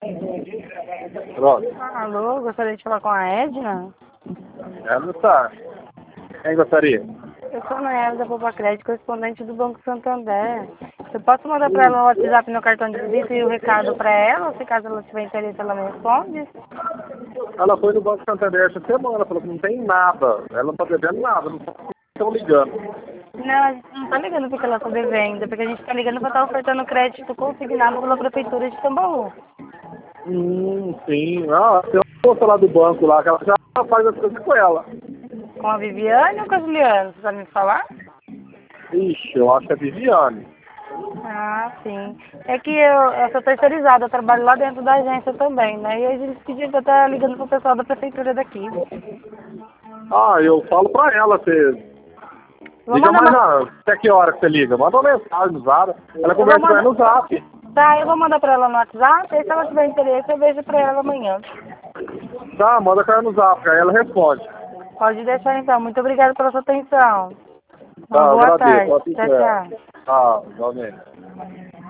Pronto. Alô, gostaria de falar com a Edna? Ela não está. Quem gostaria? Eu sou a Noela da Poupa Crédito, correspondente do Banco Santander. Eu posso mandar para ela no WhatsApp meu cartão de visita e o recado para ela? Se caso ela tiver interesse, ela me responde? Ela foi no Banco Santander essa semana, falou que não tem nada. Ela não está devendo nada, não estão ligando. Não, a gente não está ligando porque ela está devendo, porque a gente está ligando para estar ofertando crédito consignado pela Prefeitura de Tambaú. Sim. Ah, tem uma moça lá do banco lá, que ela já faz as coisas com ela. Com a Viviane ou com a Juliana? Você sabe me falar? Ixi, eu acho que é Viviane. Ah, sim. É que eu sou terceirizada, eu trabalho lá dentro da agência também, né? E a gente pediu para estar ligando para o pessoal da prefeitura daqui. Ah, eu falo pra ela, você Vou liga mandar mais uma... até que hora que você liga? Manda uma mensagem no Zara. Ela Eu vou conversa com ela mandar... no Zap. Tá, eu vou mandar para ela no WhatsApp, aí se ela tiver interesse eu vejo para ela amanhã. Tá, manda com ela no Zap, aí ela responde. Pode deixar então. Muito obrigada pela sua atenção. Tá, Uma eu boa agradeço. tarde. Pode Tchau, ser. tchau. Tá, igualmente.